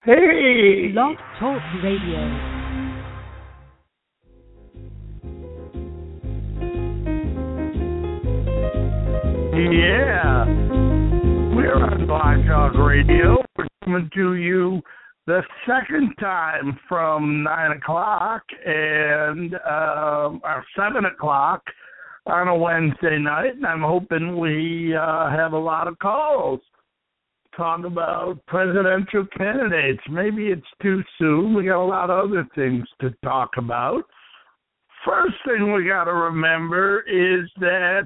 Hey! Blog Talk Radio. Yeah, we're on Blog Talk Radio. We're coming to you the second time from 9 o'clock and or 7 o'clock on a Wednesday night, and I'm hoping we have a lot of calls. Talk about presidential candidates. Maybe it's too soon. We got a lot of other things to talk about. First thing we got to remember is that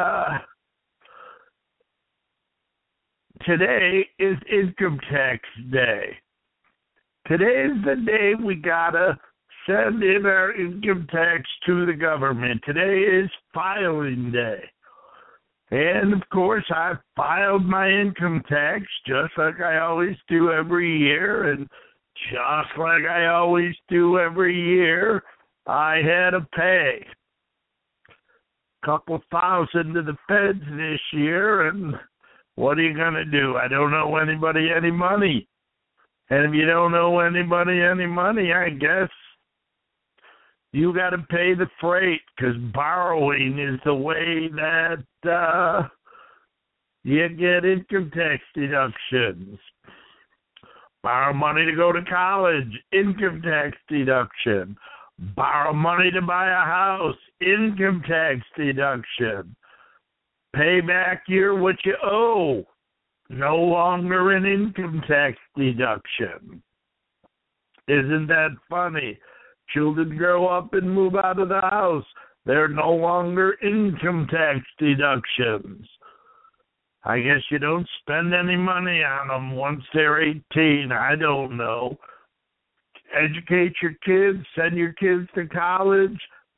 today is Income Tax Day. Today is the day we gotta send in our income tax to the government. Today is filing day. And of course, I filed my income tax just like I always do every year. And just like I always do every year, I had to pay a couple thousand to the feds this year. And what are you going to do? I don't owe anybody any money. And if you don't owe anybody any money, I guess you got to pay the freight, because borrowing is the way that you get income tax deductions. Borrow money to go to college, income tax deduction. Borrow money to buy a house, income tax deduction. Pay back what you owe, no longer an income tax deduction. Isn't that funny? Children grow up and move out of the house. They're no longer income tax deductions. I guess you don't spend any money on them once they're 18. I don't know. Educate your kids, send your kids to college.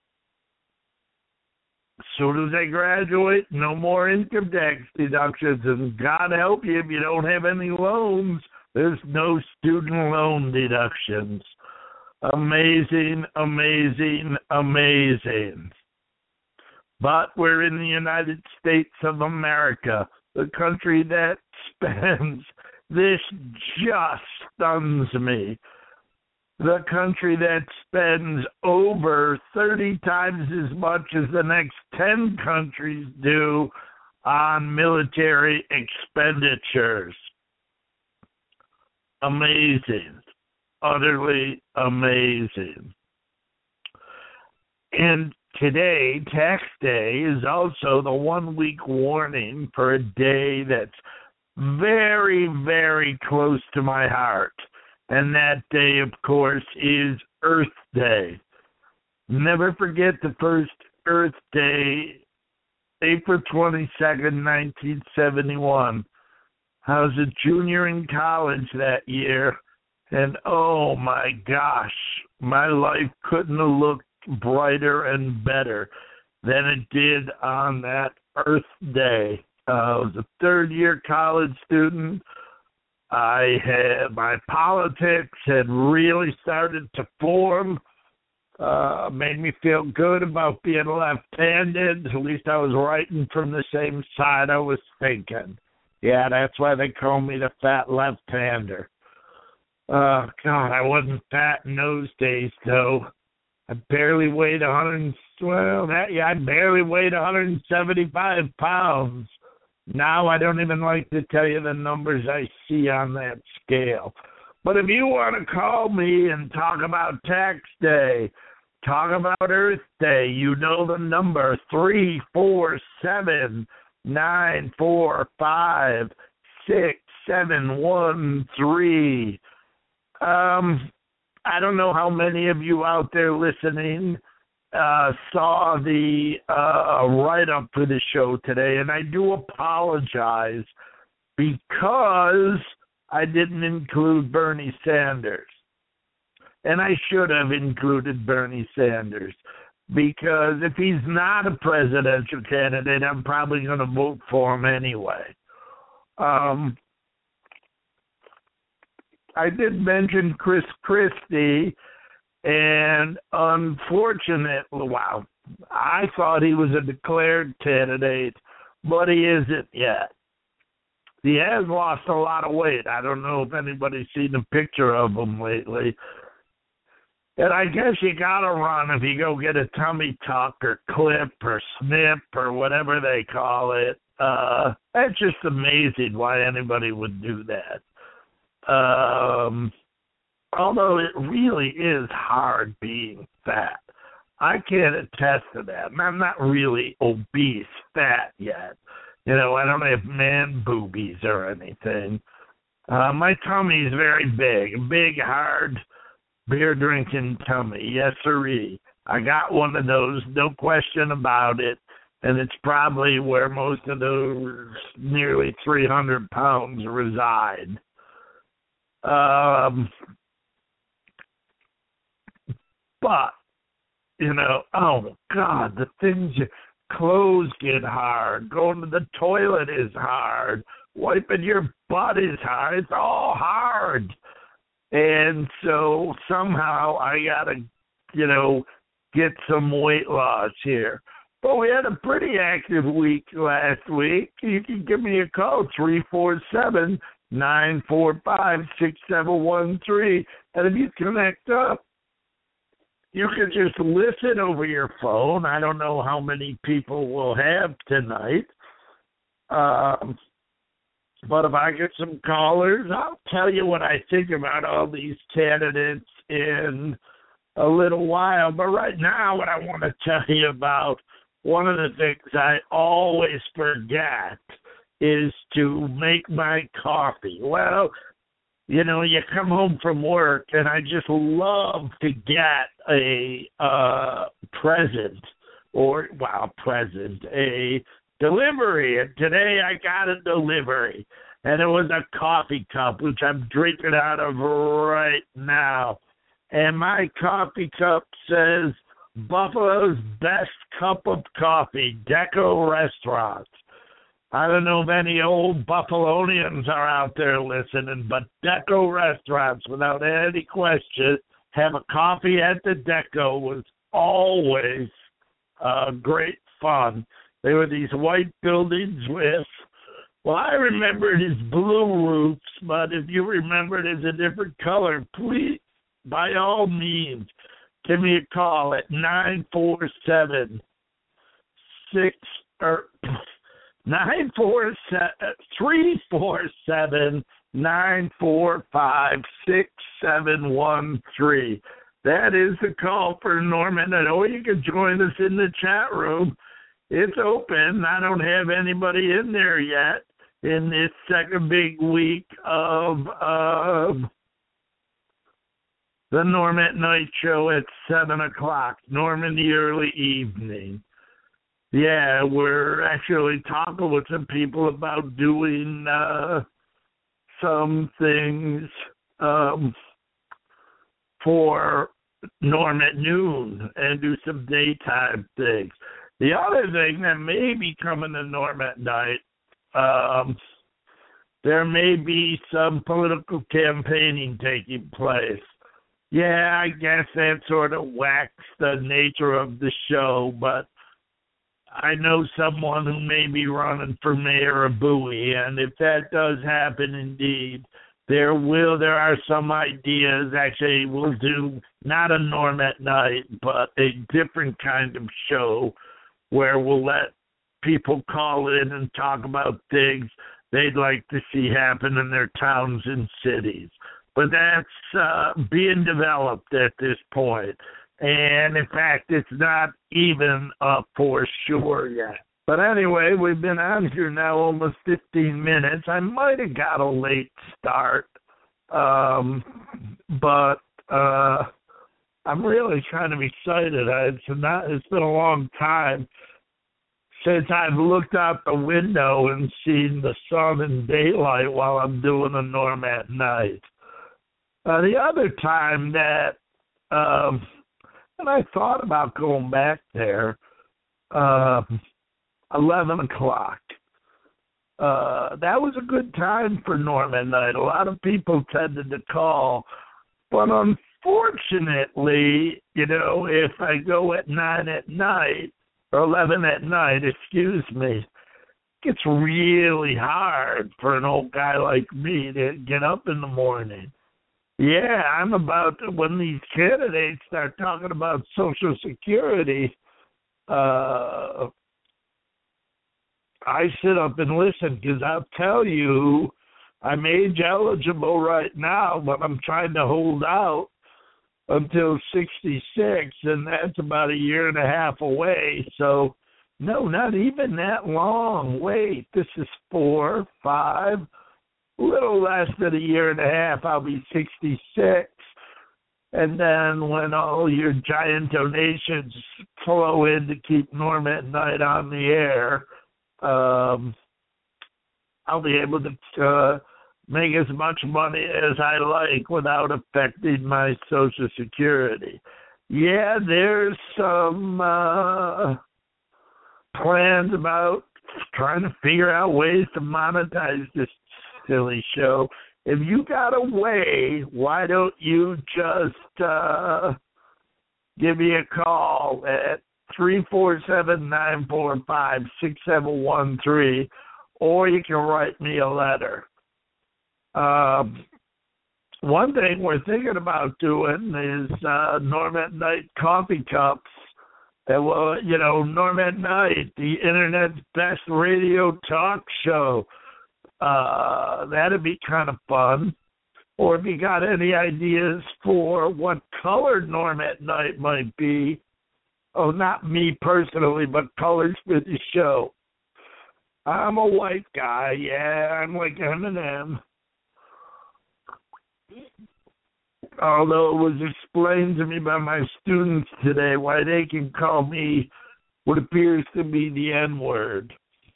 As soon as they graduate, no more income tax deductions. And God help you if you don't have any loans. There's no student loan deductions. Amazing, amazing, amazing. But we're in the United States of America, the country that spends, this just stuns me, the country that spends over 30 times as much as the next 10 countries do on military expenditures. Amazing. Utterly amazing. And today, Tax Day, is also the 1 week warning for a day that's very, very close to my heart. And that day, of course, is Earth Day. Never forget the first Earth Day, April 22nd, 1971. I was a junior in college that year. And oh my gosh, my life couldn't have looked brighter and better than it did on that Earth Day. I was a third-year college student. My politics had really started to form. Made me feel good about being left-handed. At least I was writing from the same side I was thinking. Yeah, that's why they call me the fat left-hander. Oh, God, I wasn't fat in those days, though. I barely weighed I barely weighed 175 pounds. Now I don't even like to tell you the numbers I see on that scale. But if you want to call me and talk about Tax Day, talk about Earth Day, you know the number, 347-945-6713. I don't know how many of you out there listening saw the write-up for the show today, and I do apologize because I didn't include Bernie Sanders. And I should have included Bernie Sanders, because if he's not a presidential candidate, I'm probably going to vote for him anyway. I did mention Chris Christie, and unfortunately, I thought he was a declared candidate, but he isn't yet. He has lost a lot of weight. I don't know if anybody's seen a picture of him lately. And I guess you got to run if you go get a tummy tuck or clip or snip or whatever they call it. That's just amazing why anybody would do that. Although it really is hard being fat. I can't attest to that. And I'm not really obese fat yet. You know, I don't have man boobies or anything. My tummy is very big. A big, hard, beer-drinking tummy. Yes, sirree. I got one of those, no question about it. And it's probably where most of those nearly 300 pounds reside. But, you know, oh, God, the things, clothes get hard. Going to the toilet is hard. Wiping your butt is hard. It's all hard. And so somehow I got to, you know, get some weight loss here. But we had a pretty active week last week. You can give me a call, 347-945-6713. And if you connect up, you can just listen over your phone. I don't know how many people we'll have tonight. But if I get some callers, I'll tell you what I think about all these candidates in a little while. But right now, what I want to tell you about, one of the things I always forget is to make my coffee. Well, you know, you come home from work, and I just love to get a present, a delivery. And today I got a delivery, and it was a coffee cup, which I'm drinking out of right now. And my coffee cup says, Buffalo's best cup of coffee, Deco Restaurants. I don't know if any old Buffalonians are out there listening, but Deco Restaurants, without any question, have a coffee at the Deco was always great fun. They were these white buildings with, well, I remember it as blue roofs, but if you remember it as a different color, please, by all means, give me a call at 947-347-945671. That is the call for Norman. And or you can join us in the chat room. It's open. I don't have anybody in there yet in this second big week of the Norm at Night show at 7 o'clock, Norm in the early evening. Yeah, we're actually talking with some people about doing some things for Norm at noon and do some daytime things. The other thing that may be coming to Norm at Night, there may be some political campaigning taking place. Yeah, I guess that sort of whacks the nature of the show, but I know someone who may be running for mayor of Bowie, and if that does happen indeed, there are some ideas. Actually, we'll do not a Norm at Night, but a different kind of show where we'll let people call in and talk about things they'd like to see happen in their towns and cities. But that's being developed at this point. And, in fact, it's not even for sure yet. But anyway, we've been on here now almost 15 minutes. I might have got a late start, but I'm really kind of excited. It's been a long time since I've looked out the window and seen the sun and daylight while I'm doing a Norm at Night. The other time that, and I thought about going back there, 11 o'clock. That was a good time for Norm at Night. A lot of people tended to call, but unfortunately, you know, if I go at 9 at night, or 11 at night, excuse me, it's really hard for an old guy like me to get up in the morning. Yeah, I'm about to, when these candidates start talking about Social Security, I sit up and listen because I'll tell you, I'm age eligible right now, but I'm trying to hold out until 66, and that's about a year and a half away. So, no, not even that long. Wait, this is 4, 5, a little less than a year and a half. I'll be 66. And then when all your giant donations flow in to keep Norm at Night on the air, I'll be able to make as much money as I like without affecting my Social Security. Yeah, there's some plans about trying to figure out ways to monetize this silly show. If you got a way, why don't you just give me a call at 347-945-6713, or you can write me a letter. One thing we're thinking about doing is Norm at Night coffee cups. And, well, you know, Norm at Night, the internet's best radio talk show. That'd be kind of fun. Or if you got any ideas for what color Norm at Night might be, oh, not me personally, but colors for the show. I'm a white guy, yeah, I'm like Eminem. Although it was explained to me by my students today why they can call me what appears to be the N-word.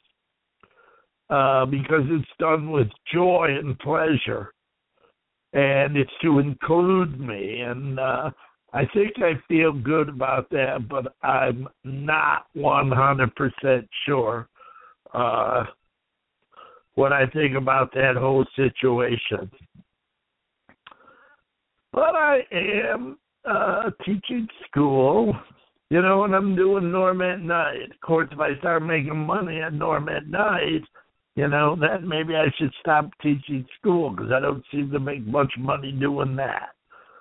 Because it's done with joy and pleasure. And it's to include me. And I think I feel good about that, but I'm not 100% sure what I think about that whole situation. But I am teaching school, you know, and I'm doing Norm at Night. Of course, if I start making money at Norm at Night, you know, then maybe I should stop teaching school because I don't seem to make much money doing that.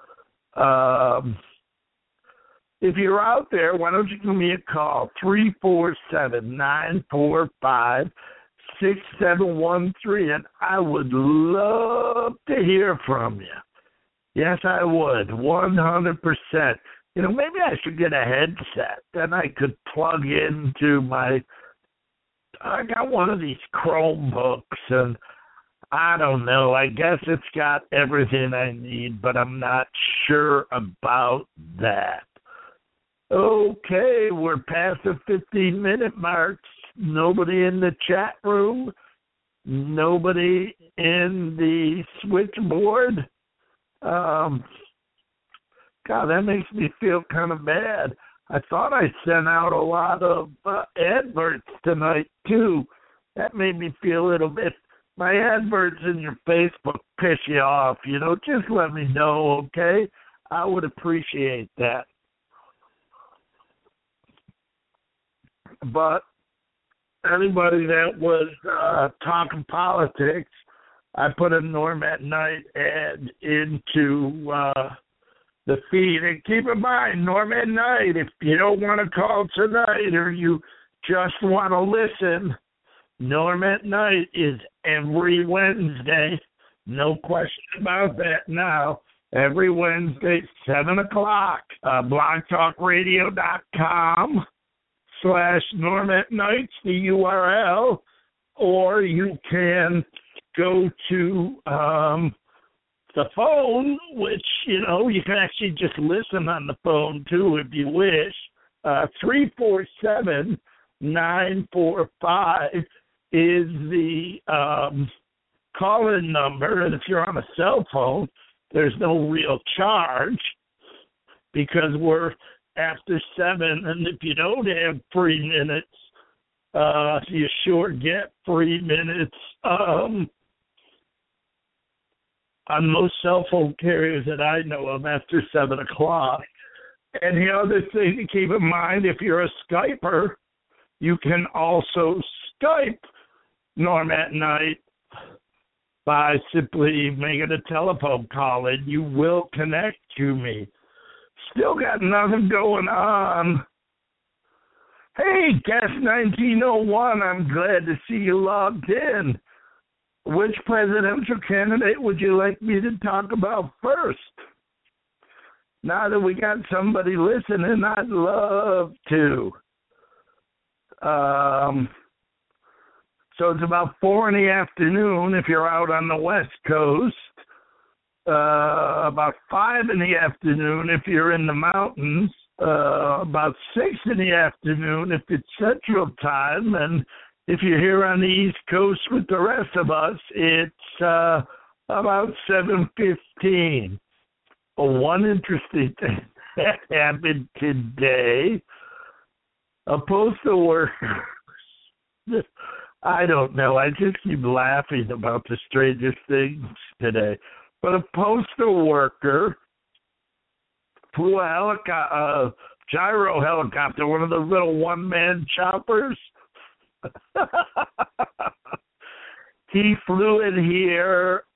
If you're out there, why don't you give me a call, 347-945-6713, and I would love to hear from you. Yes, I would, 100%. You know, maybe I should get a headset. Then I could plug into I got one of these Chromebooks, and I don't know. I guess it's got everything I need, but I'm not sure about that. Okay, we're past the 15-minute mark. Nobody in the chat room. Nobody in the switchboard. God, that makes me feel kind of bad. I thought I sent out a lot of adverts tonight, too. That made me feel a little bit. My adverts in your Facebook piss you off, you know. Just let me know, okay? I would appreciate that. But anybody that was talking politics, I put a Norm at Night ad into the feed. And keep in mind, Norm at Night, if you don't want to call tonight or you just want to listen, Norm at Night is every Wednesday. No question about that now. Every Wednesday, 7 o'clock, blogtalkradio.com/Norm at Night's the URL, or you can go to the phone, which, you know, you can actually just listen on the phone, too, if you wish. 347-945 is the call-in number, and if you're on a cell phone, there's no real charge because we're after 7, and if you don't have 3 minutes, you sure get 3 minutes on most cell phone carriers that I know of after 7 o'clock. And the other thing to keep in mind, if you're a Skyper, you can also Skype Norm at night by simply making a telephone call, and you will connect to me. Still got nothing going on. Hey, Guest 1901, I'm glad to see you logged in. Which presidential candidate would you like me to talk about first? Now that we got somebody listening, I'd love to. So it's about 4 in the afternoon if you're out on the West Coast. About 5 in the afternoon if you're in the mountains. About 6 in the afternoon if it's Central Time. And if you're here on the East Coast with the rest of us, it's about 7:15. One interesting thing that happened today, a postal worker, I don't know, I just keep laughing about the strangest things today, but a postal worker flew a gyro helicopter, one of those little one-man choppers. He flew in here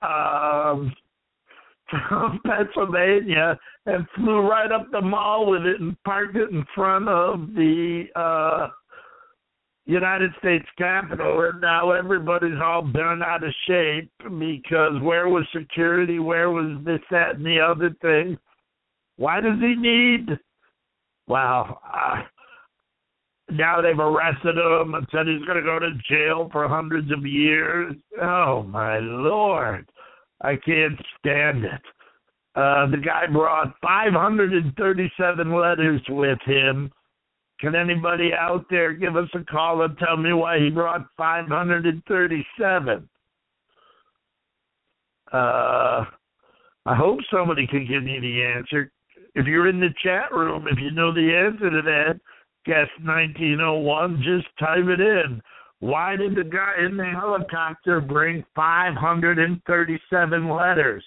from Pennsylvania and flew right up the mall with it and parked it in front of the United States Capitol, and now everybody's all bent out of shape because where was security, where was this, that, and the other thing? Why does he need? Well, now they've arrested him and said he's going to go to jail for hundreds of years. Oh, my Lord. I can't stand it. The guy brought 537 letters with him. Can anybody out there give us a call and tell me why he brought 537? I hope somebody can give me the answer. If you're in the chat room, if you know the answer to that, Guest 1901, just type it in. Why did the guy in the helicopter bring 537 letters?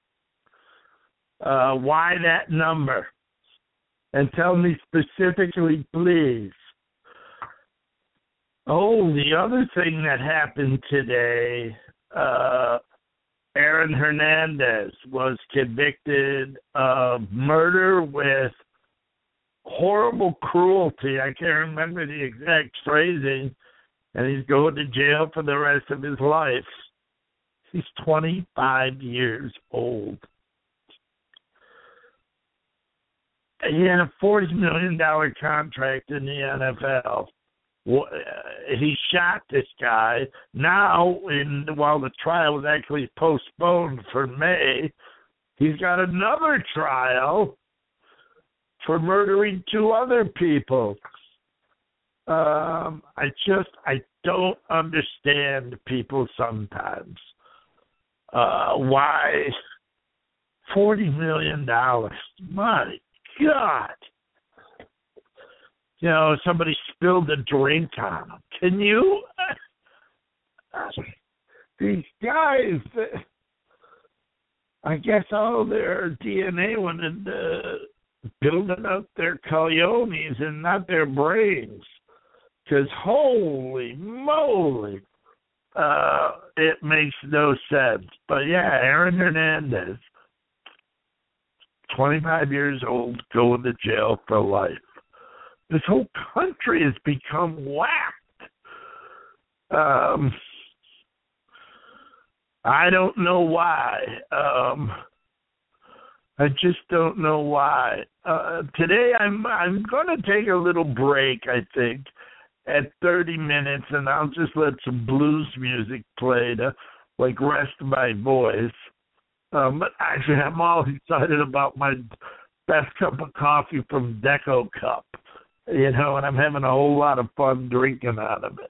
Why that number? And tell me specifically, please. Oh, the other thing that happened today, Aaron Hernandez was convicted of murder with horrible cruelty. I can't remember the exact phrasing. And he's going to jail for the rest of his life. He's 25 years old. He had a $40 million contract in the NFL. He shot this guy. Now, while the trial was actually postponed for May, he's got another trial for murdering 2 other people. I don't understand people sometimes. Why $40 million? My God. You know, somebody spilled a drink on them. Can you? These guys, I guess all their DNA went into building up their cojones and not their brains. Because holy moly, it makes no sense. But yeah, Aaron Hernandez, 25 years old, going to jail for life. This whole country has become whacked. I don't know why. I just don't know why. Today I'm going to take a little break, I think, at 30 minutes, and I'll just let some blues music play to, like, rest my voice. But actually, I'm all excited about my best cup of coffee from Deco Cup, you know, and I'm having a whole lot of fun drinking out of it.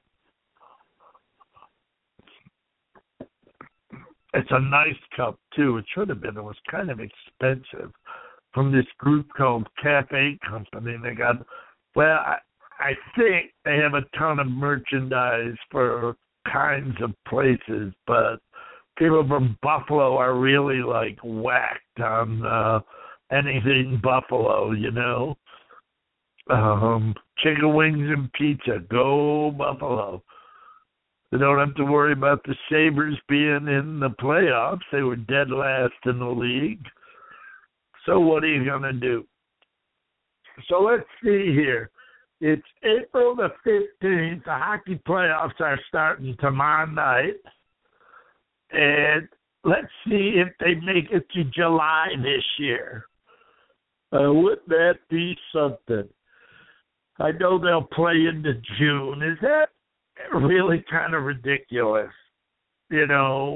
It's a nice cup, too. It should have been. It was kind of expensive from this group called Cafe Company. They got, well, I think they have a ton of merchandise for kinds of places, but people from Buffalo are really, like, whacked on anything Buffalo, you know. Chicken wings and pizza. Go Buffalo. They don't have to worry about the Sabres being in the playoffs. They were dead last in the league. So what are you going to do? So let's see here. It's April the 15th. The hockey playoffs are starting tomorrow night. And let's see if they make it to July this year. Wouldn't that be something? I know they'll play into June. Is that really kind of ridiculous? 2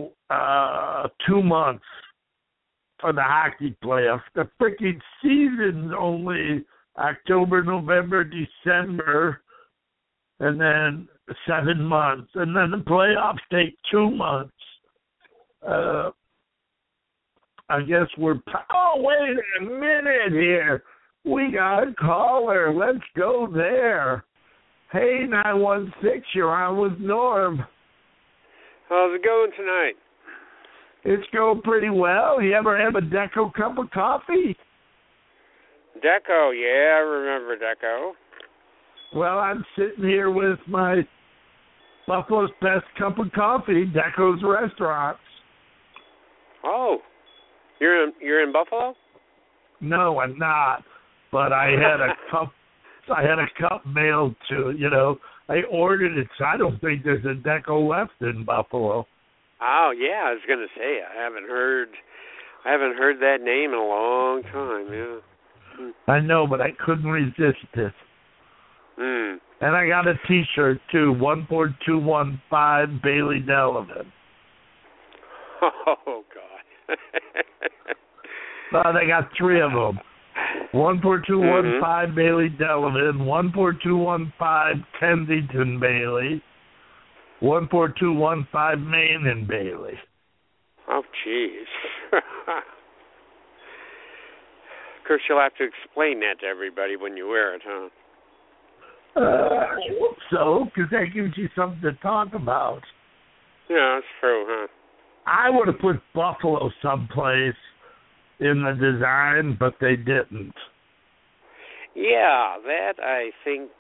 months for the hockey playoffs. The freaking season's only October, November, December, and then 7 months. And then the playoffs take 2 months. I guess wait a minute here. We got a caller. Let's go there. Hey, 916, you're on with Norm. How's it going tonight? It's going pretty well. You ever have a Deco cup of coffee? Deco, yeah, I remember Deco. Well, I'm sitting here with my Buffalo's best cup of coffee, Deco's Restaurants. Oh, you're in Buffalo? No, I'm not. But I had a cup. I had a cup mailed to. I ordered it. So I don't think there's a Deco left in Buffalo. Oh yeah, I was gonna say I haven't heard that name in a long time. Yeah. I know, but I couldn't resist it. Mm. And I got a T-shirt too. 14215 Bailey Delavan. Oh God. They got 3 of them. 14215 Bailey Delavan, 14215 Kensington Bailey, 14215 Main and Bailey. Oh, jeez. Of course, you'll have to explain that to everybody when you wear it, huh? I hope so, because that gives you something to talk about. Yeah, that's true, huh? I would have put Buffalo someplace in the design, but they didn't. Yeah, that I think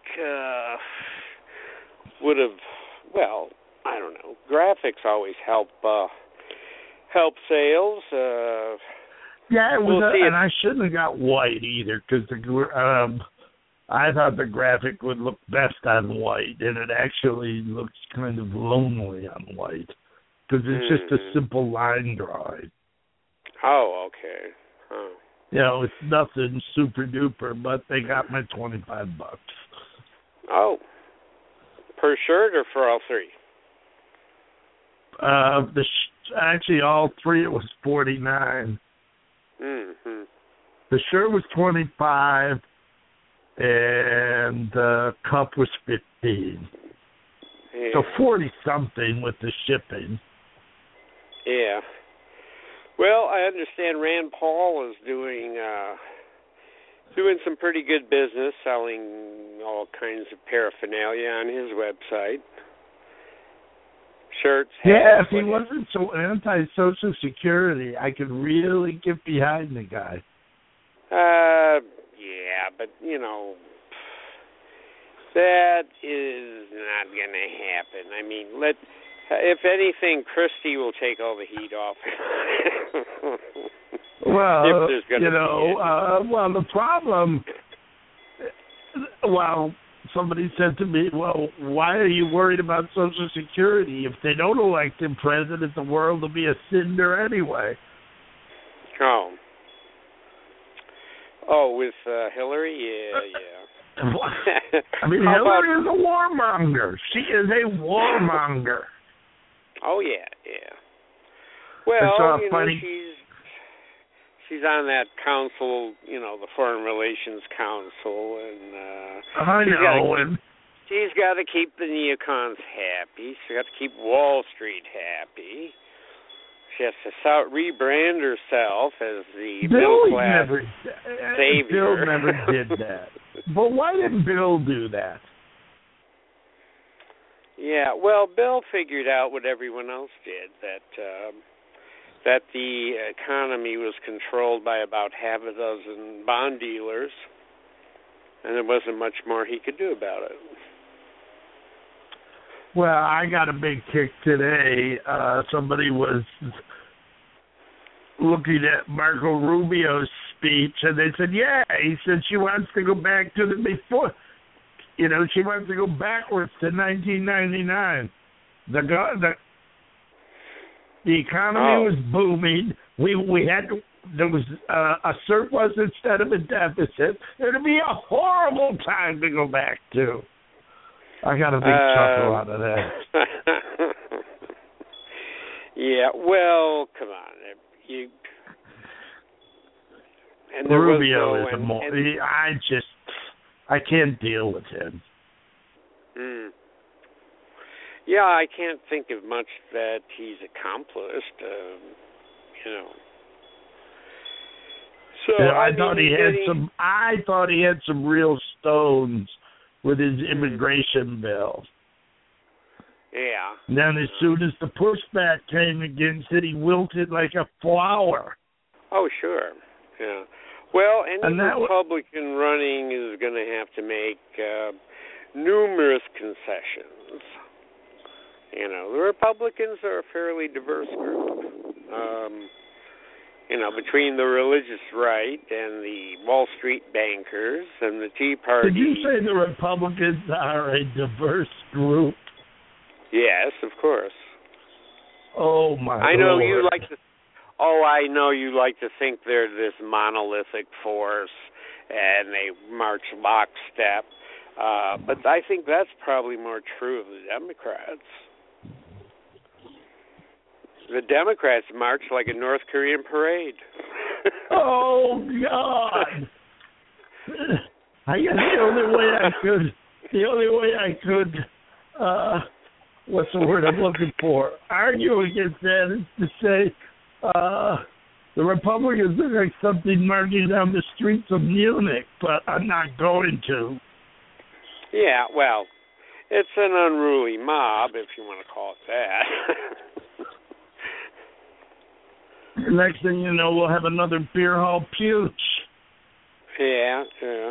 would have. Well, I don't know. Graphics always help sales. Yeah, it was, we'll and I shouldn't have got white either, because I thought the graphic would look best on white, and it actually looks kind of lonely on white, because it's just a simple line drawing. Oh, okay. Huh. It's nothing super duper, but they got my $25. Oh, per shirt or for all 3? Actually, all 3 it was $49. Mm-hmm. The shirt was $25, and the cup was $15. Yeah. So 40 something with the shipping. Yeah. Well, I understand Rand Paul is doing some pretty good business selling all kinds of paraphernalia on his website. Shirts, hats. Yeah, if he wasn't so anti-Social Security, I could really get behind the guy. Yeah, but, that is not going to happen. I mean, if anything, Christie will take all the heat off. Well, if the problem, somebody said to me, well, why are you worried about Social Security? If they don't elect him president, the world will be a cinder anyway. Oh, with Hillary? Yeah. I mean, Hillary is a warmonger. She is a warmonger. Oh, yeah. Well, she's on that council, the Foreign Relations Council, and she's got to keep the neocons happy. She's got to keep Wall Street happy. She has to rebrand herself as the middle-class savior. Bill never did that. But why didn't Bill do that? Yeah, well, Bill figured out what everyone else did, that the economy was controlled by about half a dozen bond dealers, and there wasn't much more he could do about it. Well, I got a big kick today. Somebody was looking at Marco Rubio's speech, and they said, yeah, he said she wants to go back to the before, she wants to go backwards to 1999. The economy was booming. There was a surplus instead of a deficit. It'd be a horrible time to go back to. I got a big chuckle out of that. Yeah, well, come on. And Rubio is I can't deal with him. Yeah, I can't think of much that he's accomplished, So I thought he had some real stones with his immigration bill. Yeah. And then as soon as the pushback came against it, he wilted like a flower. Oh, sure. Yeah. Well, any Republican running is going to have to make numerous concessions. The Republicans are a fairly diverse group. Between the religious right and the Wall Street bankers and the Tea Party. Did you say the Republicans are a diverse group? Yes, of course. Oh, my I know Lord. you like to. Oh, I know you like to think they're this monolithic force and they march lockstep. But I think that's probably more true of the Democrats. The Democrats march like a North Korean parade. Oh, God. I guess the only way I could, what's the word I'm looking for, argue against that is to say the Republicans look like something marching down the streets of Munich, but I'm not going to. Yeah, well, it's an unruly mob, if you want to call it that. Next thing you know, we'll have another beer hall putsch. Yeah.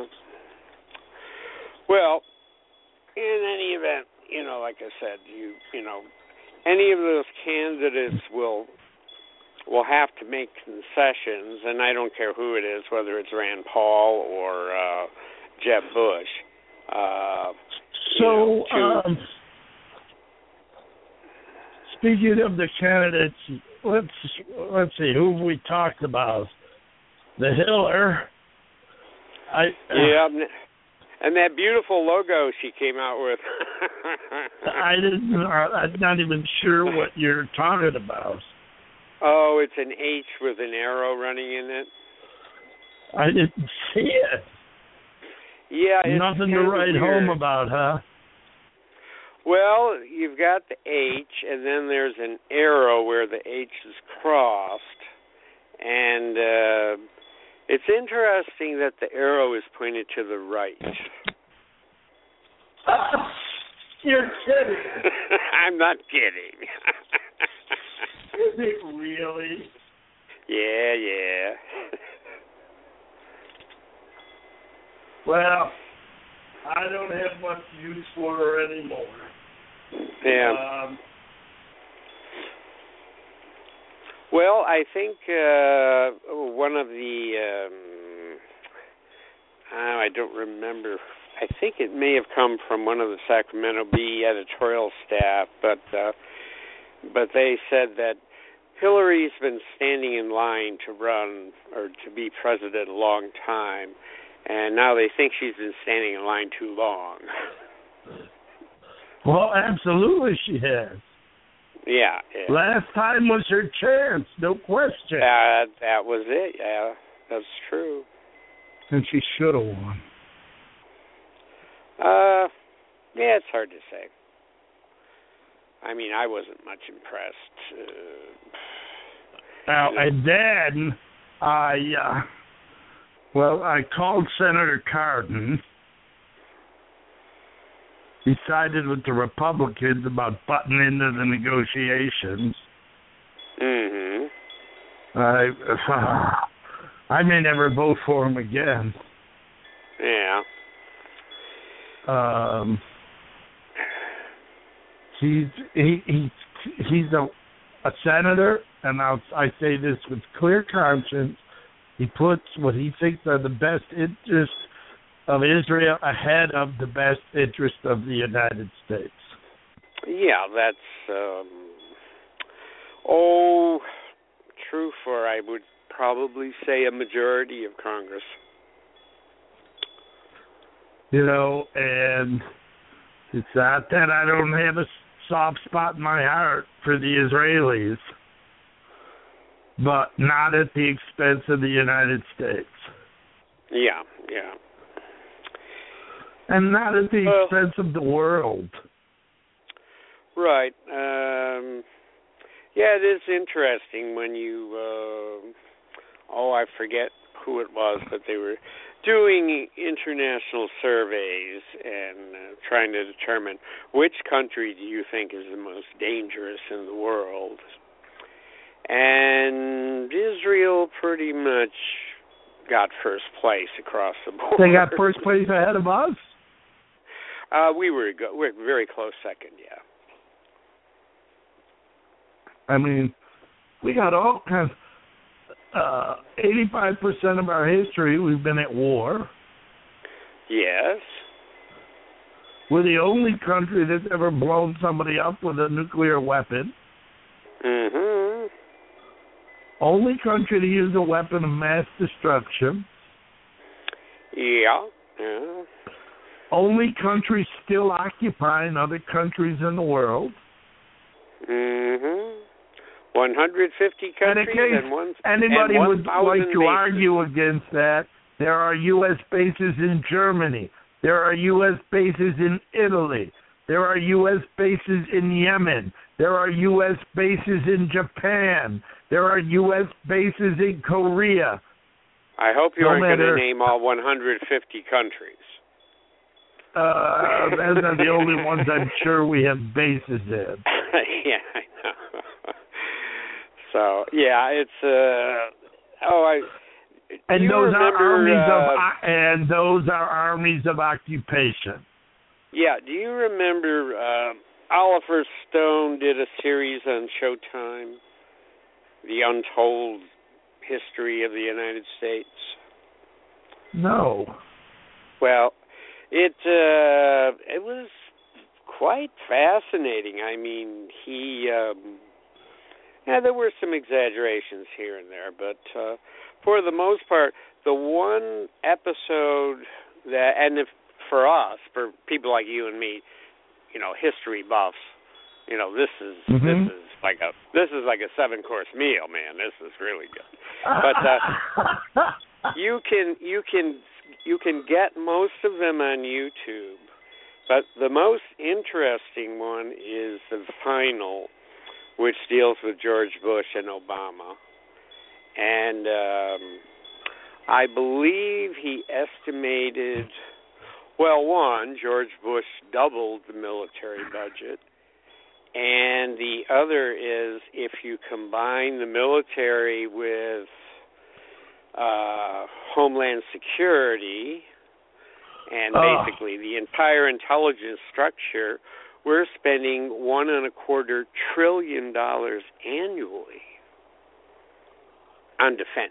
Well, in any event, like I said, any of those candidates will have to make concessions, and I don't care who it is, whether it's Rand Paul or Jeb Bush. Speaking of the candidates, let's see who we talked about. The Hiller. And that beautiful logo she came out with. I'm not even sure what you're talking about. Oh, it's an H with an arrow running in it. I didn't see it. Yeah, it's nothing to write home about, huh? Well, you've got the H, and then there's an arrow where the H is crossed, and it's interesting that the arrow is pointed to the right. You're kidding. I'm not kidding. Is it really? Yeah. Well, I don't have much use for her anymore. Yeah. Well, I think one of the I don't remember. I think it may have come from one of the Sacramento Bee editorial staff, but they said that Hillary's been standing in line to run or to be president a long time, and now they think she's been standing in line too long. Well, absolutely she has. Yeah. Last time was her chance, no question. That was it, yeah. That's true. And she should have won. Yeah, it's hard to say. I mean, I wasn't much impressed. Now, and then I called Senator Cardin. He sided with the Republicans about butting into the negotiations. I may never vote for him again. Yeah. He's a senator, and I say this with clear conscience. He puts what he thinks are the best interests of Israel ahead of the best interest of the United States. Yeah, that's true for, I would probably say, a majority of Congress. And it's not that I don't have a soft spot in my heart for the Israelis, but not at the expense of the United States. Yeah. And not at the expense of the world. Right. Yeah, it is interesting when you, I forget who it was, but they were doing international surveys and trying to determine which country do you think is the most dangerous in the world. And Israel pretty much got first place across the board. They got first place ahead of us? We're very close second, yeah. I mean, we got all kinds. 85% of our history, we've been at war. Yes. We're the only country that's ever blown somebody up with a nuclear weapon. Mm-hmm. Only country to use a weapon of mass destruction. Yeah. Only country still occupying other countries in the world. Mm-hmm. 150 countries and one. Anybody and would like to bases. argue against that. There are U.S. bases in Germany. There are U.S. bases in Italy. There are U.S. bases in Yemen. There are U.S. bases in Japan. There are U.S. bases in Korea. I hope you aren't going to name all 150 countries. Those are the only ones I'm sure we have bases in. Yeah, I know. So, yeah, it's and those are armies of occupation. Yeah, do you remember Oliver Stone did a series on Showtime, The Untold History of the United States? No. Well, it was quite fascinating. I mean, there were some exaggerations here and there, but for the most part, the one episode that, and for us, for people like you and me, history buffs, this is like a 7-course meal, man. This is really good. But you can get most of them on YouTube, but the most interesting one is the final, which deals with George Bush and Obama. And I believe he estimated, George Bush doubled the military budget. And the other is, if you combine the military with Homeland Security and basically the entire intelligence structure, we're spending $1.25 trillion annually on defense.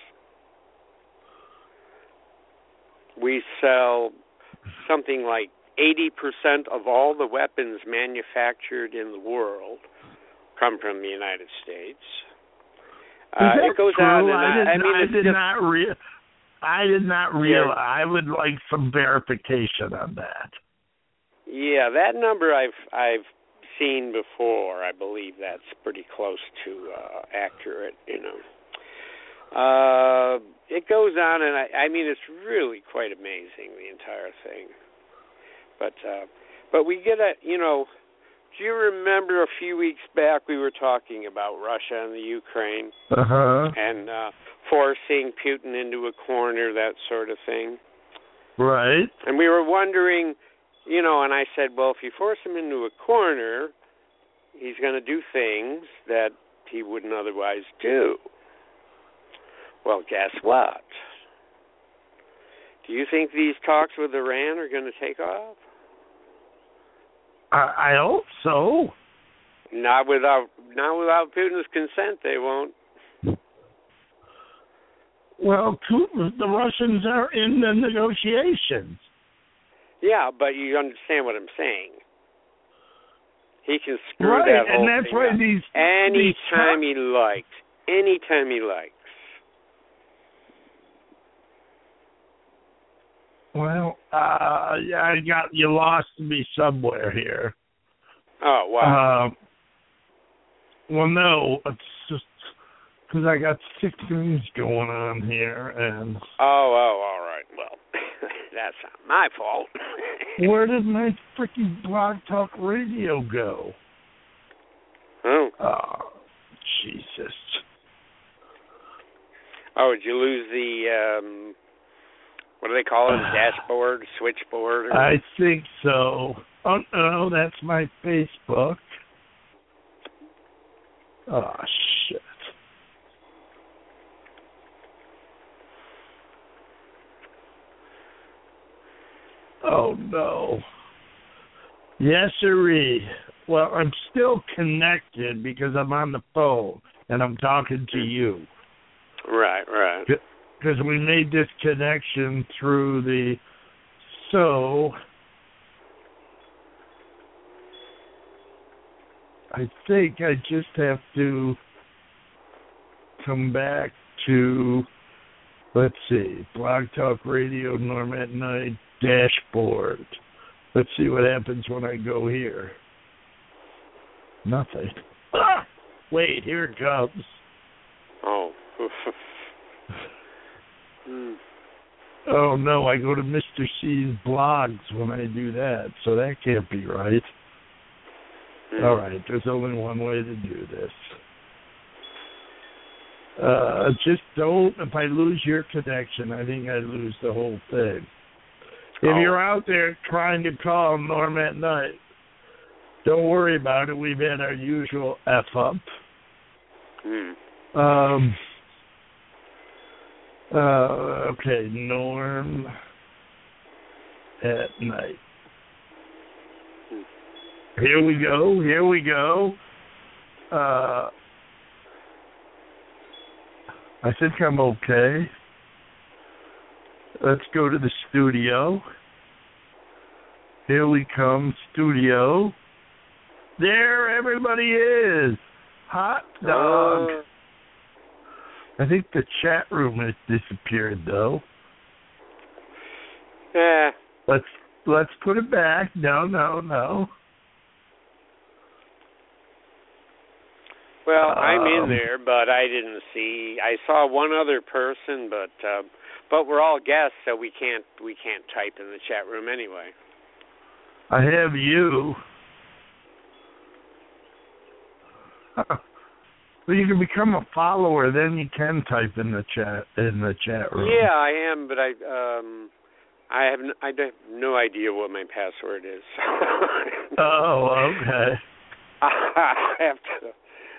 We sell something like 80% of all the weapons manufactured in the world come from the United States. It goes true? on and on. I did not realize. I would like some verification on that. Yeah, that number I've seen before. I believe that's pretty close to accurate. It goes on, and I mean, it's really quite amazing, the entire thing. But we get do you remember a few weeks back we were talking about Russia and the Ukraine? Uh-huh. And forcing Putin into a corner, that sort of thing. Right. And we were wondering, and I said, well, if you force him into a corner, he's going to do things that he wouldn't otherwise do. Well, guess what? Do you think these talks with Iran are going to take off? I hope so. Not without Putin's consent, they won't. Well, the Russians are in the negotiations. Yeah, but you understand what I'm saying. He can screw right, that whole and that's thing why up. Anytime he likes. Anytime he likes. Well, you lost me somewhere here. Oh, wow. Well, no, it's just because I got 6 things going on here, and... Oh, all right. Well, that's not my fault. Where did my freaking Blog Talk Radio go? Oh. Oh, Jesus. Oh, did you lose the, what do they call it, dashboard, switchboard? I think so. Oh, no, that's my Facebook. Oh, shit. Oh, no. Yes, sirree. Well, I'm still connected because I'm on the phone and I'm talking to you. Right. Because we made this connection through the... So... I think I just have to come back to, let's see, Blog Talk Radio, Norm at Night, dashboard. Let's see what happens when I go here. Nothing. Ah! Wait, here it comes. Oh. Oh, no, I go to Mr. C's blogs when I do that, so that can't be right. All right, there's only one way to do this. Just don't, if I lose your connection, I think I lose the whole thing. If you're out there trying to call Norm at Night, don't worry about it. We've had our usual F-up. Okay, Norm at Night. Here we go. I think I'm okay. Let's go to the studio. Here we come, studio. There everybody is. Hot dog. I think the chat room has disappeared, though. Yeah. Let's put it back. No. Well, I'm in there, but I didn't see. I saw one other person, but we're all guests, so we can't type in the chat room anyway. I have you. Well, you can become a follower, then you can type in the chat room. Yeah, I am, but I have no idea what my password is. Oh, okay. I have to.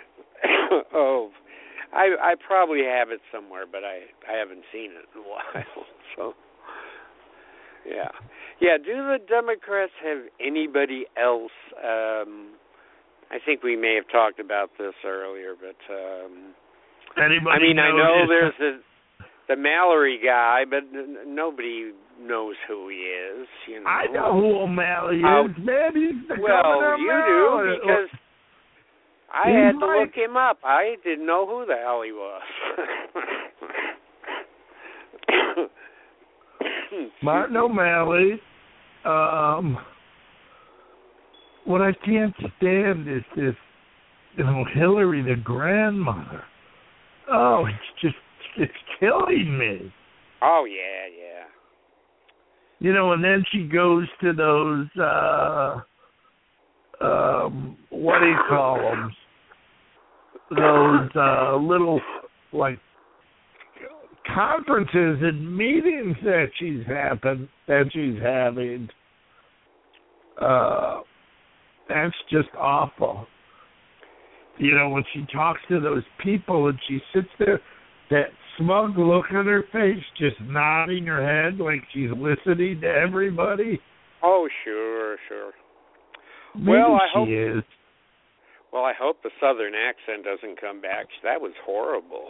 I probably have it somewhere, but I haven't seen it in a while. So, yeah. Do the Democrats have anybody else? I think we may have talked about this earlier, but anybody? I know there's the Mallory guy, but nobody knows who he is. You know. I know who O'Malley is. Man, he's the governor of Maryland. Do because I had to look him up. I didn't know who the hell he was. Martin O'Malley. What I can't stand is this, Hillary, the grandmother. Oh, it's killing me. Oh, yeah. And then she goes to those, what do you call them? Those little, conferences and meetings that she's having. That's just awful. When she talks to those people and she sits there, that smug look on her face, just nodding her head like she's listening to everybody. Oh, sure. Maybe she is. Well, I hope the Southern accent doesn't come back. That was horrible.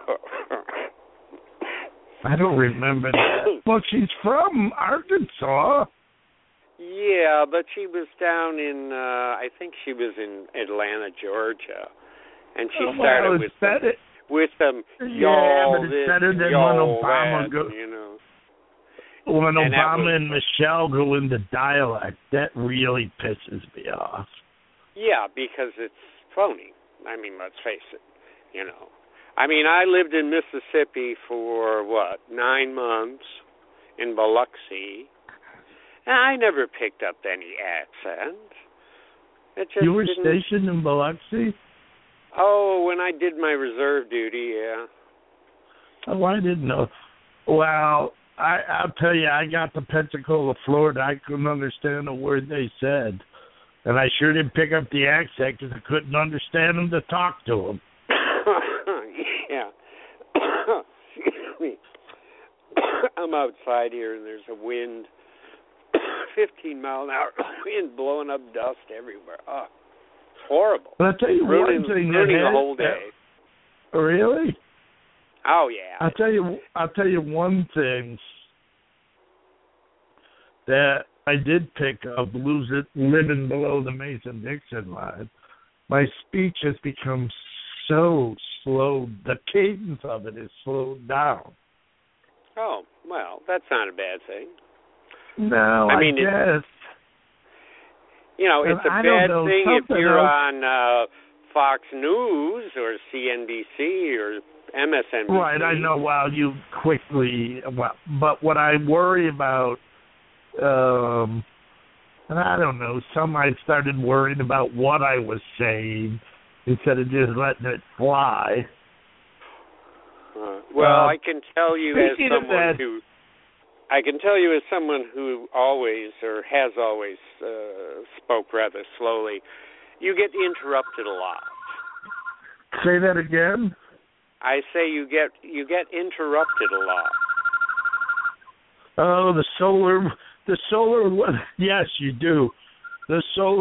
I don't remember that. Well, she's from Arkansas. Yeah, but she was down in, I think she was in Atlanta, Georgia. And she started with some y'all but it's better than when Obama When Obama and Michelle go into dialect, that really pisses me off. Yeah, because it's phony. I mean, let's face it, I mean, I lived in Mississippi for, 9 months in Biloxi, and I never picked up any accent. It just You were stationed in Biloxi? Oh, when I did my reserve duty, yeah. Oh, I didn't know. Well, I'll tell you, I got to Pensacola, Florida. I couldn't understand a word they said. And I sure didn't pick up the accent because I couldn't understand them to talk to them. Yeah. Excuse me. I'm outside here and there's a wind, 15-mile-an-hour wind blowing up dust everywhere. Oh, it's horrible. But I'll tell you one thing. Ruining the whole day. Really? Oh, yeah. I'll tell you one thing that I did pick up, living below the Mason-Dixon line. My speech has become so slow. The cadence of it is slowed down. Oh, well, that's not a bad thing. No, I guess. It's a bad thing if you're on Fox News or CNBC or MSNBC. Right, I know. But what I worry about, and I don't know, I started worrying about what I was saying instead of just letting it fly. I can tell you as someone who always or has always spoke rather slowly, you get interrupted a lot. Say that again? I say you get interrupted a lot. Oh, the solar, yes, you do. The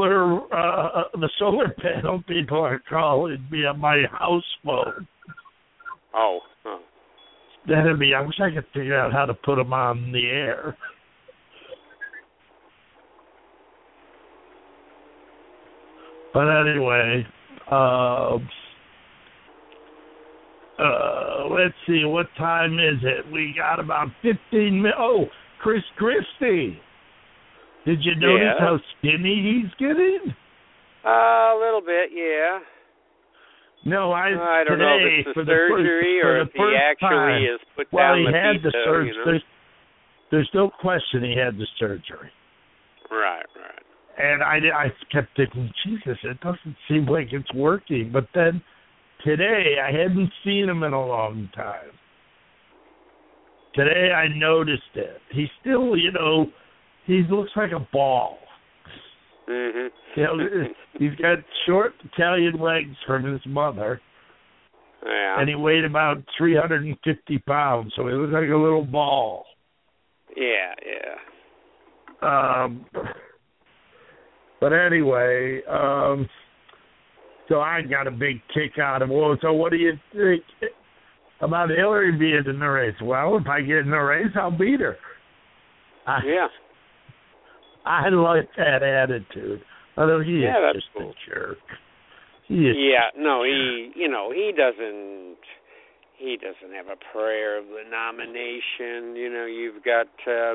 solar panel people are calling me on my house phone. Oh. That'd be, I wish I could figure out how to put them on the air. But anyway, let's see, what time is it? We got about 15 minutes. Oh, Chris Christie. Did you notice how skinny he's getting? A little bit, yeah. No, I don't know if it's the surgery or if he actually is put down the pizza. Well, he had the surgery. There's no question he had the surgery. Right. And I kept thinking, Jesus, it doesn't seem like it's working. But then today, I hadn't seen him in a long time. Today, I noticed it. He still, he looks like a ball. Mm-hmm. He's got short Italian legs from his mother. Yeah. And he weighed about 350 pounds, so he looks like a little ball. Yeah. But anyway, so I got a big kick out of it. So what do you think about Hillary being in the race? Well, if I get in the race, I'll beat her. Yeah. I like that attitude. Although he is just a jerk. He is. Yeah, no, he doesn't have a prayer of the nomination. You've got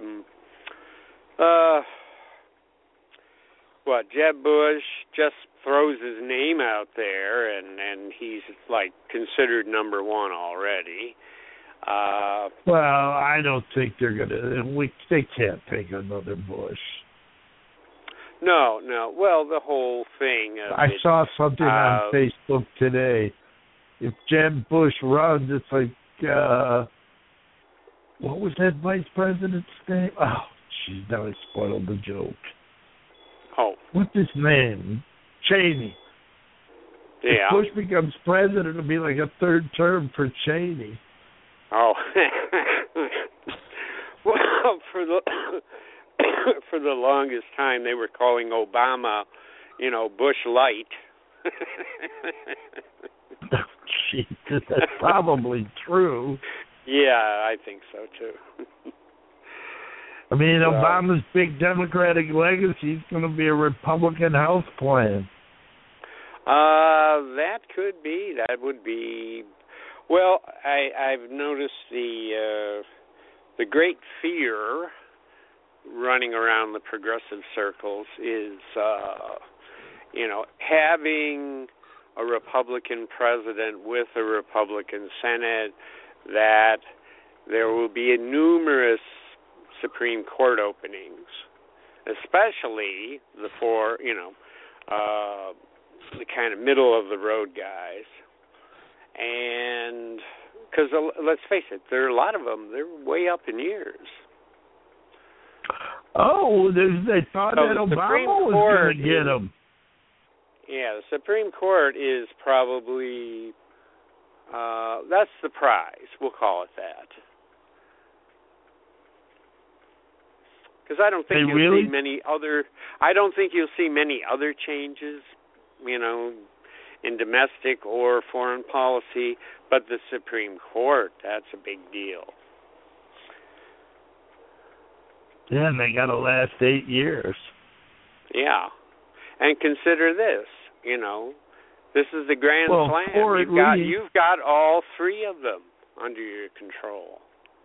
Jeb Bush just throws his name out there and he's like considered number one already. Well, I don't think they're they can't take another Bush. No. Well, the whole thing. I saw something on Facebook today. If Jeb Bush runs, it's like, what was that vice president's name? Oh, geez, now I spoiled the joke. Oh. What's his name? Cheney. Yeah. If Bush becomes president, it'll be like a third term for Cheney. Oh. Well, for the longest time, they were calling Obama Bush Light. Jesus, that's probably true. Yeah, I think so too. I mean, Obama's big Democratic legacy is going to be a Republican health plan. That could be. That would be. Well, I've noticed the great fear running around the progressive circles is, having a Republican president with a Republican Senate, that there will be numerous Supreme Court openings, especially the four, the kind of middle of the road guys. And because let's face it, there are a lot of them, they're way up in years. Oh, they thought that Obama was going to get them. Yeah, the Supreme Court is probably, that's the prize, we'll call it that. Because I don't think you'll see many other changes, in domestic or foreign policy, but the Supreme Court, that's a big deal. Yeah, and they got to last 8 years. Yeah. And consider this, this is the grand slam. You've got all three of them under your control.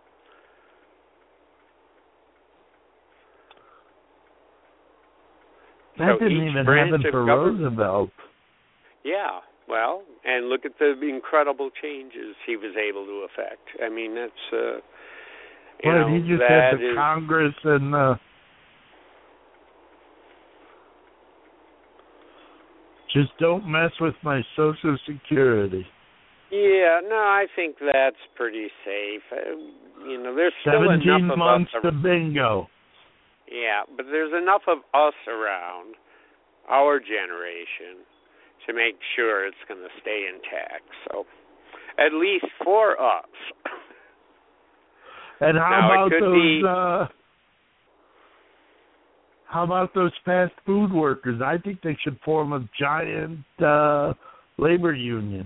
That didn't even happen for Roosevelt. Yeah, well, and look at the incredible changes he was able to effect. I mean, that's, he just had the Congress and just don't mess with my Social Security. Yeah, no, I think that's pretty safe. There's still 17 enough months of us to bingo. Yeah, but there's enough of us around, our generation, to make sure it's going to stay intact. So, at least for us. And how about those fast food workers? I think they should form a giant labor union.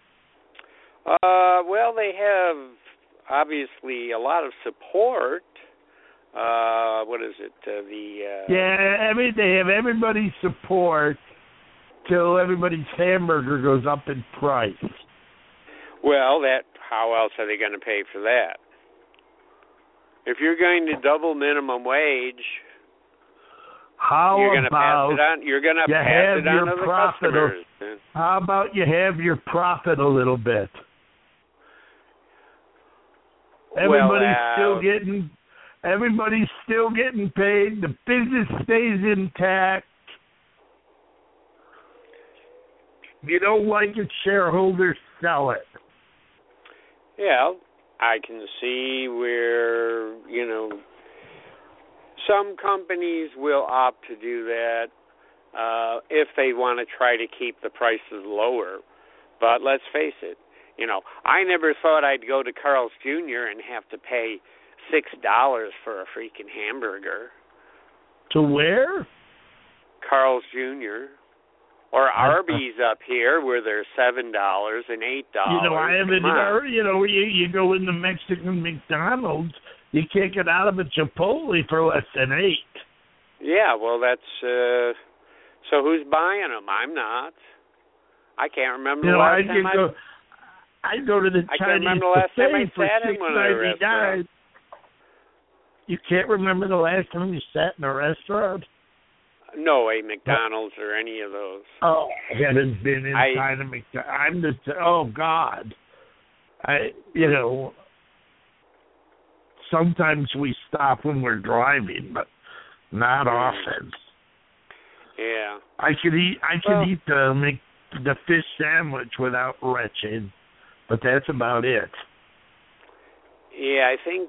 Well, they have obviously a lot of support. What is it? They have everybody's support till everybody's hamburger goes up in price. Well, how else are they going to pay for that? If you're going to double minimum wage, you're going to pass it on. You're going to pass it on to the customers. How about you have your profit a little bit? Everybody's still getting paid. The business stays intact. If you don't like it, shareholders sell it. Yeah, I can see where, some companies will opt to do that if they want to try to keep the prices lower. But let's face it, I never thought I'd go to Carl's Jr. and have to pay $6 for a freaking hamburger. To where? Carl's Jr. Or Arby's up here, where they're $7 and $8. I haven't heard. You go into Mexican McDonald's, you can't get out of a Chipotle for less than $8. Yeah, well, that's so who's buying them? I'm not. I can't remember the last time I go to the Chinese buffet for $6.99. You can't remember the last time you sat in a restaurant? No, a McDonald's or any of those. Oh, I haven't been inside a McDonald's. Oh, God. Sometimes we stop when we're driving, but not often. Yeah. I could eat the fish sandwich without retching, but that's about it. Yeah, I think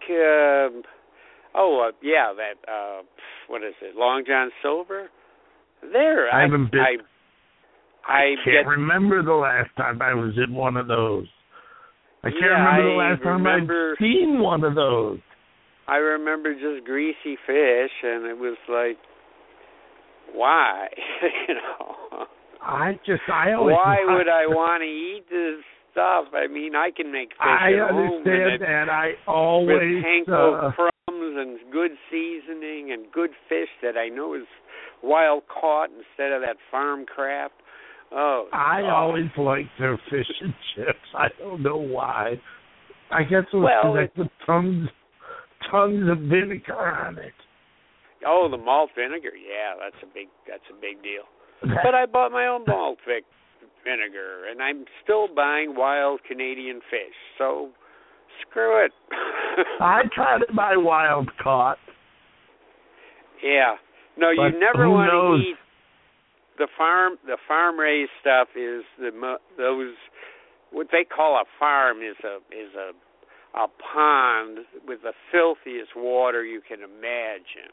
what is it? Long John Silver? There. I haven't been. I can't remember the last time I was in one of those. I can't remember the last time I've seen one of those. I remember just greasy fish, and it was like, why? You know. I always. Why would I want to eat this stuff? I mean, I can make fish at home. I understand that. I always with panko crumbs and good seasoning and good fish that I know is wild caught instead of that farm crap. Oh, I always liked their fish and chips. I don't know why. I guess it was because they put tons of vinegar on it. Oh, the malt vinegar. Yeah, that's a big deal. But I bought my own malt vinegar, and I'm still buying wild Canadian fish. So screw it. I tried to buy wild caught. Yeah. No, you never want to eat the farm raised stuff. Is those what they call a farm is a pond with the filthiest water you can imagine.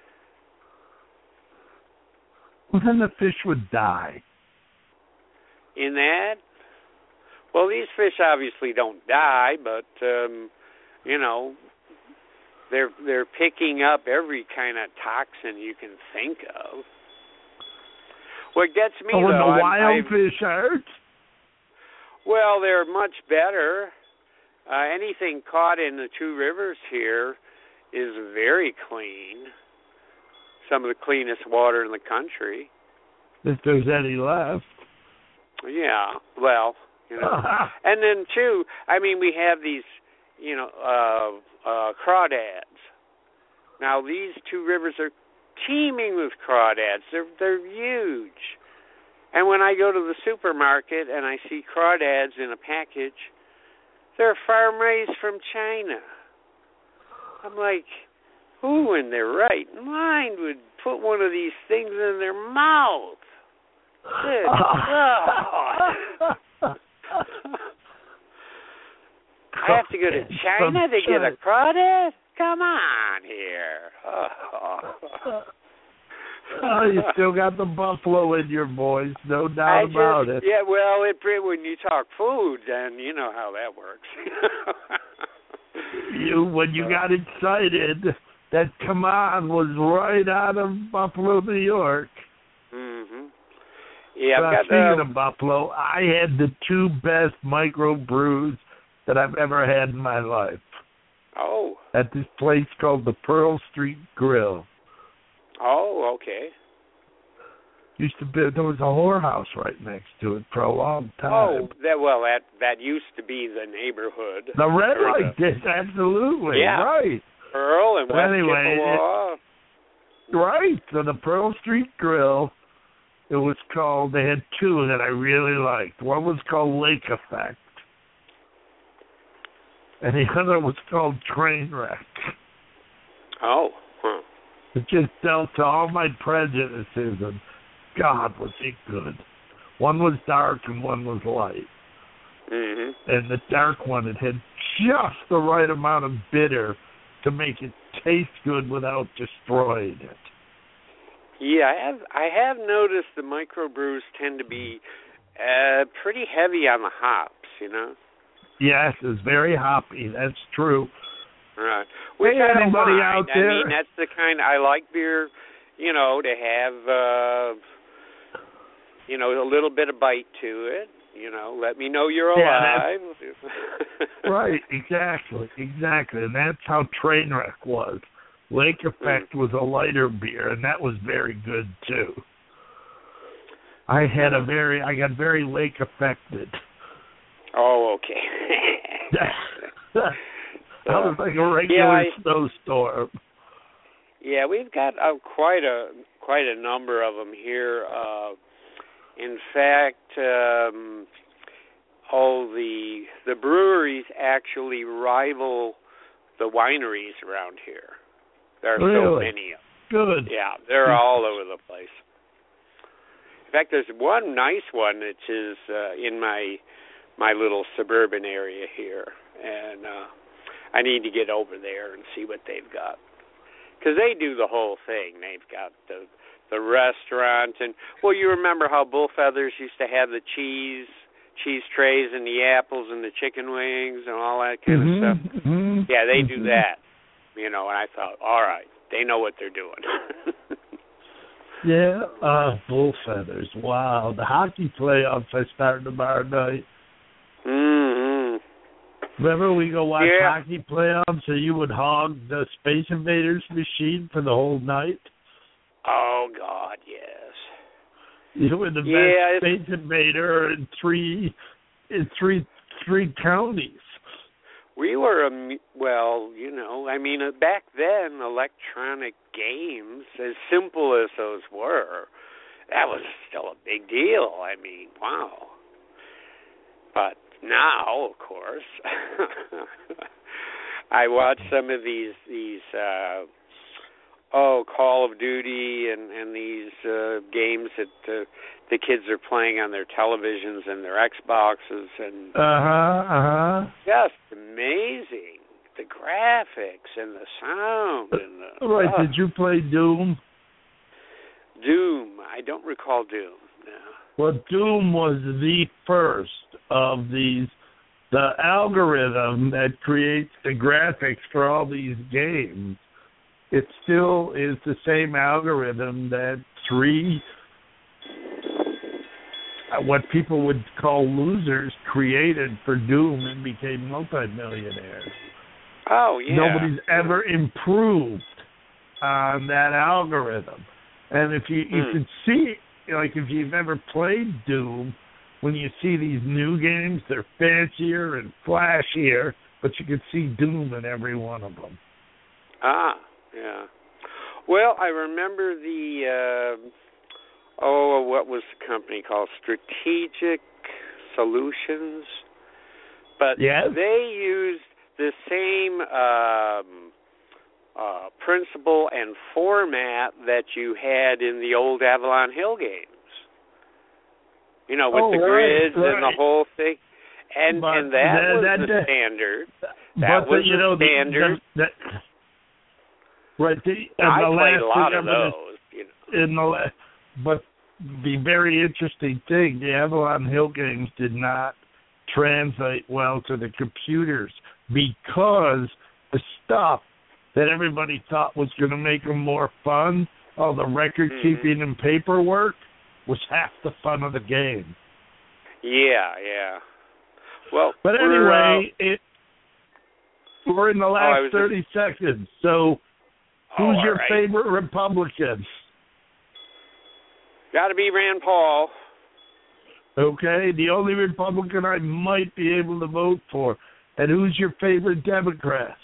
Well, then the fish would die. In that? Well, these fish obviously don't die, but you know, they're picking up every kind of toxin you can think of. What gets me though, the wild fish hurt? Well, they're much better. Anything caught in the Two Rivers here is very clean. Some of the cleanest water in the country. If there's any left. Yeah, well, you know. And then, too, I mean, we have these, you know, crawdads. Now, these Two Rivers are teeming with crawdads. They're huge. And when I go to the supermarket and I see crawdads in a package, they're farm-raised from China. I'm like, who in their right mind would put one of these things in their mouth? Good God. I have to go to China to get a crawdad? Come on here. Oh, you still got the buffalo in your voice, no doubt about it. Yeah, well, when you talk food, then you know how that works. When you got excited, that "come on" was right out of Buffalo, New York. Mm-hmm. Yeah, speaking of Buffalo, I had the two best microbrews that I've ever had in my life. Oh. At this place called the Pearl Street Grill. Oh, okay. There was a whorehouse right next to it for a long time. Oh, that used to be the neighborhood. The red light did, absolutely. Yeah. Right. Pearl and West Chippewa. Right. So the Pearl Street Grill, it was called, they had two that I really liked. One was called Lake Effect. And the other was called Trainwreck. Oh, huh. It just dealt to all my prejudices, and God, was it good. One was dark and one was light. Mm-hmm. And the dark one, it had just the right amount of bitter to make it taste good without destroying it. Yeah, I have noticed the microbrews tend to be pretty heavy on the hops, you know? Yes, it's very hoppy. That's true. Right. Hey, anybody out there? I mean, that's the kind I like beer, you know, to have, you know, a little bit of bite to it. You know, let me know you're alive. Right, exactly. And that's how Trainwreck was. Lake Effect was a lighter beer, and that was very good too. I got very lake affected. Oh, okay. That was like a regular snowstorm. Yeah, we've got quite a number of them here. In fact, the breweries actually rival the wineries around here. There are so many of them. Good. Yeah, they're all over the place. In fact, there's one nice one that is in my little suburban area here, and I need to get over there and see what they've got, because they do the whole thing. They've got the restaurant, and well, you remember how Bull Feathers used to have the cheese trays and the apples and the chicken wings and all that kind of stuff. Mm-hmm. Yeah, they do that, you know. And I thought, all right, they know what they're doing. Yeah, bull feathers. Wow. The hockey playoffs I start tomorrow night. Mm-hmm. Remember we go watch hockey playoffs so you would hog the Space Invaders machine for the whole night? Oh, God, yes. You were the best Space Invader in three counties. We were, back then, electronic games, as simple as those were, that was still a big deal. I mean, wow. But now, of course, I watch some of these Call of Duty and these games that the kids are playing on their televisions and their Xboxes, and just amazing. The graphics and the sound and right. Did you play Doom? Doom. I don't recall Doom. No. Well, Doom was the first of these. The algorithm that creates the graphics for all these games, it still is the same algorithm that what people would call losers created for Doom and became multimillionaires. Oh, yeah. Nobody's ever improved on that algorithm. And if you can see, like if you've ever played Doom, when you see these new games, they're fancier and flashier, but you can see Doom in every one of them. Ah, yeah. Well, I remember what was the company called? Strategic Solutions. But they used the same principle and format that you had in the old Avalon Hill games. With the grids and the whole thing. And that was the standard. That was the standard. I played a lot of those. But the very interesting thing, the Avalon Hill games did not translate well to the computers because the stuff that everybody thought was going to make them more fun, all the record keeping and paperwork, was half the fun of the game. Yeah. Well, but anyway, we're in the last 30 seconds. So, who's your favorite Republican? Got to be Rand Paul. Okay, the only Republican I might be able to vote for. And who's your favorite Democrat?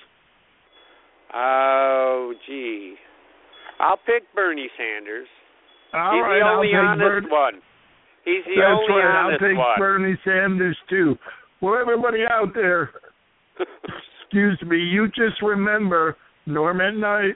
Oh, gee. I'll pick Bernie Sanders. He's the only honest one. He's the only honest one. I'll take Bernie Sanders, too. Well, everybody out there, excuse me, you just remember Norm at Night,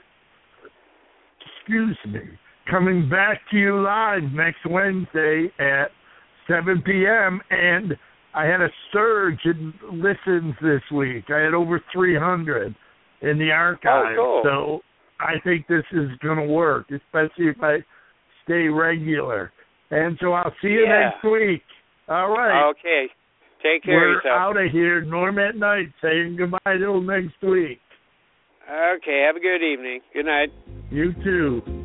coming back to you live next Wednesday at 7 p.m., and I had a surge in listens this week. I had over 300 in the archive. Oh, cool. So I think this is going to work, especially if I stay regular. And so I'll see you next week. All right. Okay. Take care of yourself. We're out of here. Norm at Night saying goodbye till next week. Okay. Have a good evening. Good night. You too.